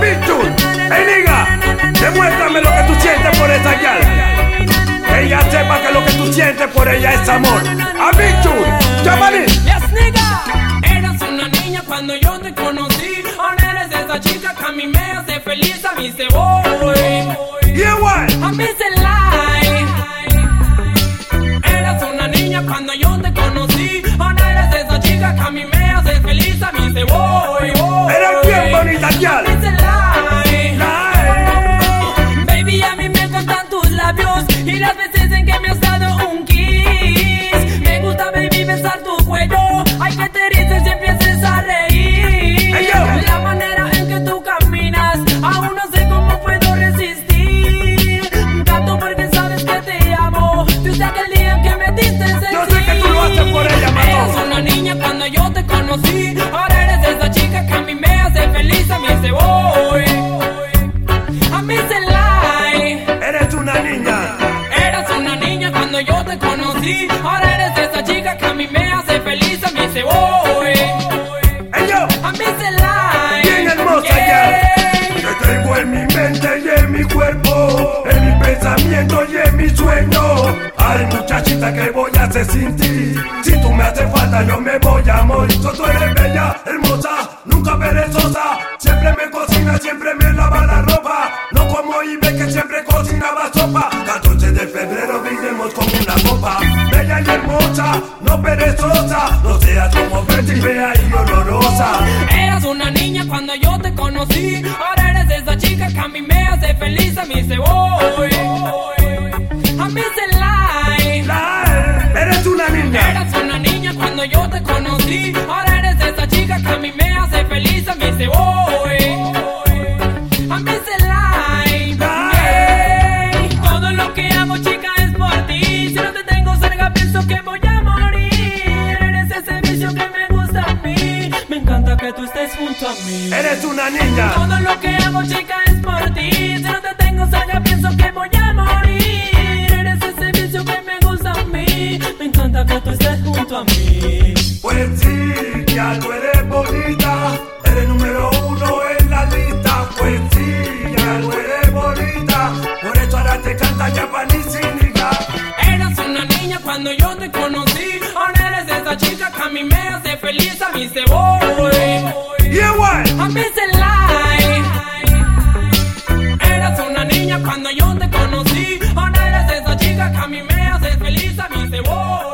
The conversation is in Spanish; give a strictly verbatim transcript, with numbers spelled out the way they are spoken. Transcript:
Bichul, hey nigga, demuéstrame lo que tú sientes por esa gal. Que ella sepa que lo que tú sientes por ella es amor. A Bichul, llámale. Yes, nigga. Eras una niña cuando yo te conocí. Ahora eres esa chica que a mí me hace feliz. A mí se voy. Yeah, what? A mí se lie. Eras una niña cuando yo te conocí. Ahora eres esa chica que a mí me hace feliz. A mí se voy. Eres bien bonita, gal. A mí se lie. Baby, a mí me encantan tus labios y las veces en que me has dado un kiss. Me gusta, baby, besar tu cuello. Ay, que te erices y empieces a reír. Hey, yo. La manera en que tú caminas, aún no sé cómo puedo resistir. Tanto porque sabes que te amo. Desde aquel día en que me diste sentir. Yo sé que tú lo haces por ella, matón. Eras una niña cuando yo te conocí. Ahora eres esa chica que a mí me hace feliz. A mí se voy. A mí se lie. Eres una niña. Eras una niña cuando yo te conocí. Ahora eres esa chica que a mí me hace feliz. A mí se voy. Hey, yo. A mí se lie. Bien hermosa, Yeah. gal. Te tengo en mi mente y en mi cuerpo, en mi pensamiento y en mi sueño. Ay, muchachita, ¿qué voy a hacer sin ti? Si tú me haces falta, yo me voy a morir. So, tú eres bella, hermosa, nunca perezosa. Siempre me cocina, siempre me lava la ropa. No como Ibe, que siempre cocinaba sopa. catorce de febrero vivimos como una copa. Bella y hermosa, no perezosa. No seas como Betty, fea y olorosa. Eras una niña cuando yo te conocí. Ahora eres esa chica que a mí me hace feliz. A mí se voy. A mí se lie. La, eres una niña. Eras una niña cuando yo te conocí. Ahora eres esa chica que a mí me hace feliz. A mí se voy. A mí se lie. Yeah. Todo lo que hago, chica, es por ti. Si no te tengo cerca, pienso que voy a morir. Eres ese vicio que me gusta a mí. Me encanta que tú estés junto a mí. Eres una niña. Todo lo que hago, chica, es por ti. Si no te tengo cerca, pienso que voy a morir. Eres ese vicio que me gusta a mí. Me encanta que tú estés junto a mí. Pues sí, ya tú eres bonita. Eres número uno en la lista. Pues sí, ya tú eres bonita. Por eso ahora te canta Japanese nigga. Eras una niña cuando yo te conocí. Ahora eres esa chica que a mí me hace feliz. A mí se voy. Yeah, what? A mí se lie. Eras una niña cuando yo te conocí. Ahora eres esa chica que a mí me hace feliz. A mí se voy.